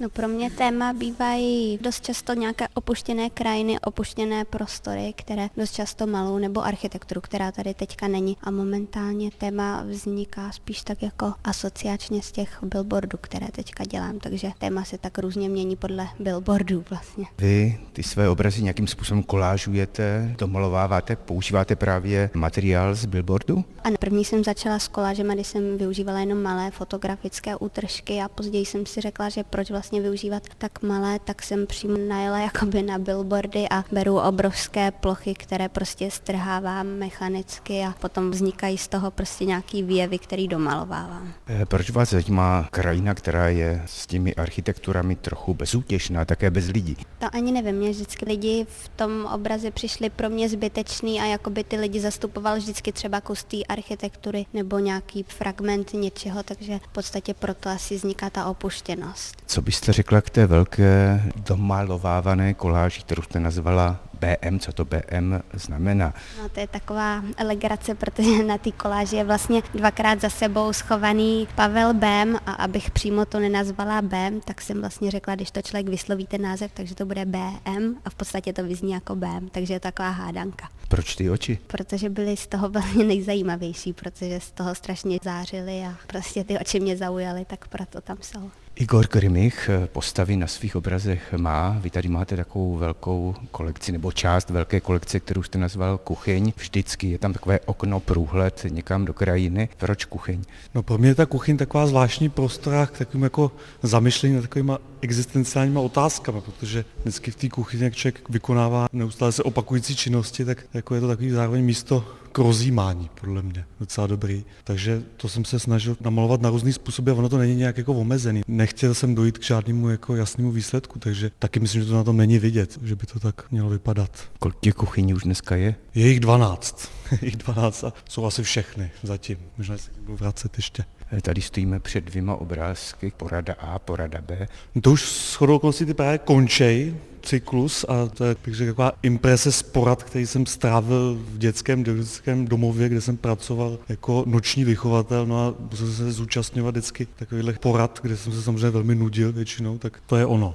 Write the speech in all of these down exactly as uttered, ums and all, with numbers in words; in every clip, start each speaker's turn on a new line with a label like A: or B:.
A: No pro mě téma bývají dost často nějaké opuštěné krajiny, opuštěné prostory, které dost často malou, nebo architekturu, která tady teďka není. A momentálně téma vzniká spíš tak jako asociačně z těch billboardů, které teďka dělám, takže téma se tak různě mění podle billboardů vlastně.
B: Vy ty své obrazy nějakým způsobem kolážujete, domalováváte, používáte právě materiál z billboardu?
A: Ano, první jsem začala s kolážema, kdy jsem využívala jenom malé fotografické útržky a později jsem si řekla, že proč vlastně využívat tak malé, tak jsem přímo najela jakoby na billboardy a beru obrovské plochy, které prostě strhávám mechanicky a potom vznikají z toho prostě nějaký výjevy, který domalovávám.
B: Proč vás zajímá krajina, která je s těmi architekturami trochu bezútěšná, také bez lidí?
A: To ani nevím, mě vždycky lidi v tom obraze přišli pro mě zbytečný a jakoby ty lidi zastupoval vždycky třeba kus té architektury nebo nějaký fragment něčeho, takže v podstatě proto asi vzniká ta opuštěnost.
B: Co byste řekla k té velké domalovávané koláži, kterou jste nazvala bé em, co to bé em znamená?
A: No to je taková legrace, protože na té koláži je vlastně dvakrát za sebou schovaný Pavel Bém a abych přímo to nenazvala Bém, tak jsem vlastně řekla, když to člověk vysloví ten název, takže to bude bé em a v podstatě to vyzní jako Bém, takže je to taková hádanka.
B: Proč ty oči?
A: Protože byly z toho vlastně nejzajímavější, protože z toho strašně zářily a prostě ty oči mě zaujaly, tak proto tam jsou.
B: Igor Grimich postavy na svých obrazech má. Vy tady máte takovou velkou kolekci, nebo část velké kolekce, kterou jste nazval kuchyň. Vždycky je tam takové okno, průhled někam do krajiny. Proč kuchyň?
C: No pro mě je ta kuchyň taková zvláštní prostora k takovým jako zamyšlení nad takovýma existenciálníma otázkama, protože vždycky v té kuchyni, jak člověk vykonává neustále se opakující činnosti, tak jako je to takový zároveň místo k rozjímání, podle mě, docela dobrý. Takže to jsem se snažil namalovat na různý způsoby a ono to není nějak jako omezený. Nechtěl jsem dojít k žádnému jako jasnému výsledku, takže taky myslím, že to na tom není vidět, že by to tak mělo vypadat.
B: Kolik těch kuchyní už dneska je?
C: Je jich dvanáct. Je jich dvanáct a jsou asi všechny zatím. Možná se budu vracet ještě.
B: Tady stojíme před dvěma obrázky, porada A, porada B.
C: To už shodou okolností ty právě končej cyklus a to je bych řekl, taková imprese z porad, který jsem strávil v dětském dětském domově, kde jsem pracoval jako noční vychovatel, no a musel jsem se zúčastňovat vždycky takovýchhle porad, kde jsem se samozřejmě velmi nudil většinou, tak to je ono.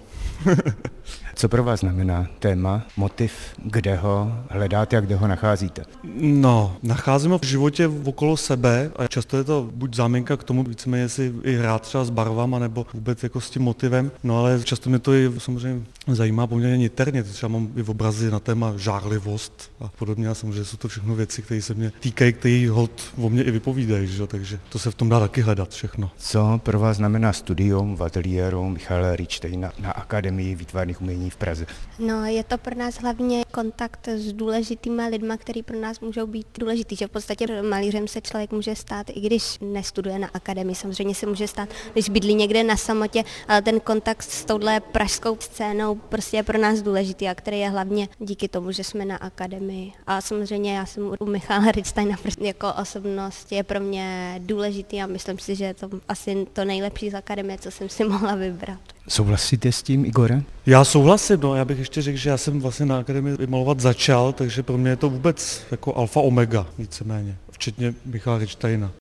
B: Co pro vás znamená téma, motiv, kde ho hledáte a kde ho nacházíte?
C: No, nacházím ho v životě okolo sebe a často je to buď záminka k tomu, víceméně si i hrát třeba s barvama nebo vůbec jako s tím motivem, no ale často mě to i samozřejmě zajímá poměrně niterně, třeba mám i obrazy na téma žárlivost a podobně a samozřejmě jsou to všechno věci, které se mě týkají, které hod o mě i vypovídají, že? Takže to se v tom dá taky hledat všechno.
B: Co pro vás znamená studium v ateliéru Michala Richtejna na Akademii výtvarných umění v Praze?
A: No, je to pro nás hlavně kontakt s důležitýma lidma, který pro nás můžou být důležitý, že v podstatě malířem se člověk může stát, i když nestuduje na akademii, samozřejmě se může stát, když bydlí někde na samotě, ale ten kontakt s touhle pražskou scénou prostě je pro nás důležitý a který je hlavně díky tomu, že jsme na akademii. A samozřejmě já jsem u Michala Richtejna jako osobnost je pro mě důležitý a myslím si, že je to asi to nejlepší z akademie, co jsem si mohla vybrat.
B: Souhlasíte s tím, Igore?
C: Já souhlasím, no, já bych ještě řekl, že já jsem vlastně na akademii malovat začal, takže pro mě je to vůbec jako alfa omega, víceméně, včetně Michala Richtejna.